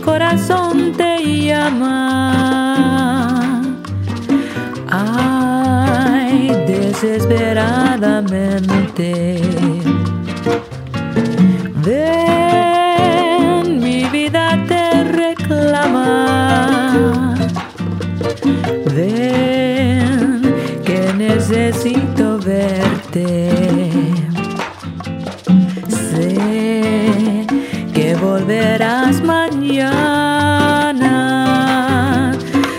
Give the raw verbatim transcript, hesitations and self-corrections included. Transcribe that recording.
corazón te llama. Ay, desesperadamente. Ven, mi vida te reclama. Ven, que necesito verte. Sé que volverás mañana.